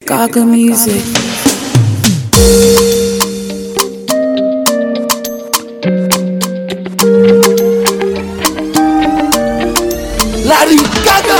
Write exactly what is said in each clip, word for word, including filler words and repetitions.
Gaga Music. Lady Gaga.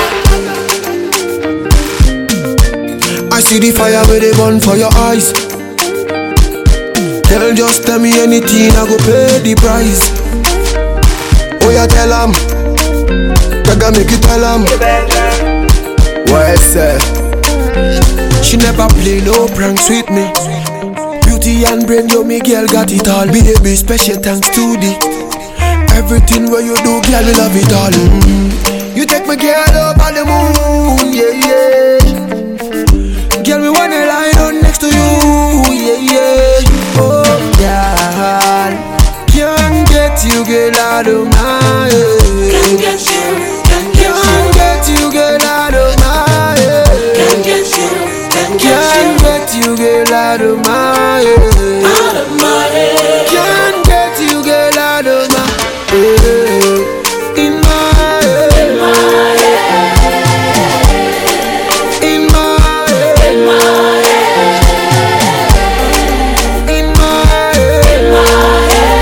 I see the fire where they burn for your eyes. Girl, just tell me anything, I go pay the price. Oh yeah, tell 'em. Gaga make you tell 'em. What I say? She never play no pranks with me. Beauty and brain, yo, me girl got it all. Baby, special thanks to the everything where you do, girl, me love it all. Mm-hmm. You take my girl up on the moon, yeah, yeah. Girl, me wanna lie down next to you, yeah, yeah. Oh, girl, can't get you, girl, out of my head. Can't get you, can't Can't get you, girl, out of my head. Can't get you, can't Can't get you, girl, out of my head. out of my head. Can't get you, girl, out of my head. In my head. In my head. In my head. In my head. In my head. In my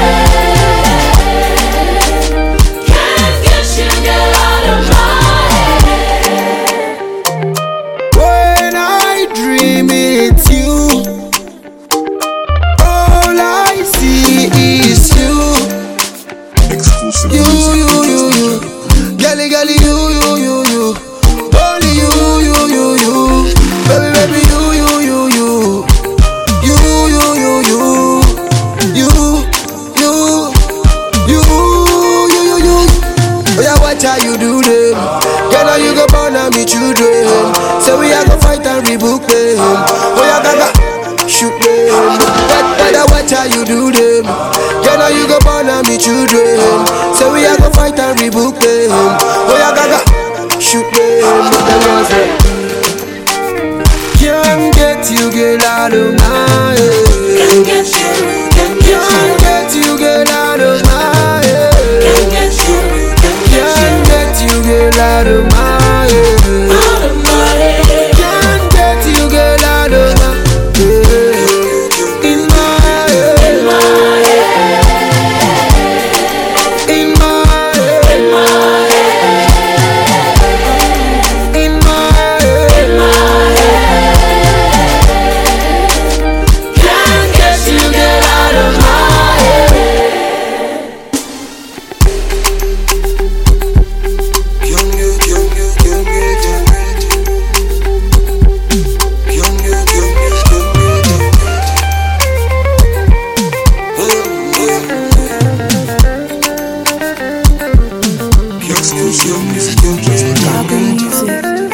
head. Can't get you, get out of my head. When I dream it's you, all I see is you. Exclusive You, music. you, you, you. Gally, gally, you, you, you, you. Only you, you, you, you. Baby, baby, you, you, you, you. You, you, you, you. You, you, you, you, you, you. Oh yeah, watch how you do them. Girl, now you go born on me children. So we are gonna fight and rebook them. Oh yeah, Gaga, shoot them. Better watch how you do them. Girl, now you go born on me children. So we are gonna fight and rebook them. Oh yeah, Gaga, shoot them. Them girls say, can't get you, girl, out of my head. Can't get you, can't get Can't you. get you, girl, out of my head. Can't get you, can't get Can't get you, girl, out of my head. you. Out of my head. Can't get you, girl, out of my head. In my head. In my head. In my head. In my head. In my head. In my head. Can't get you, get out of my head. Young you, young you, young you, young you. Young you, young you, young you, young you. Exclusive music. Gaga Music.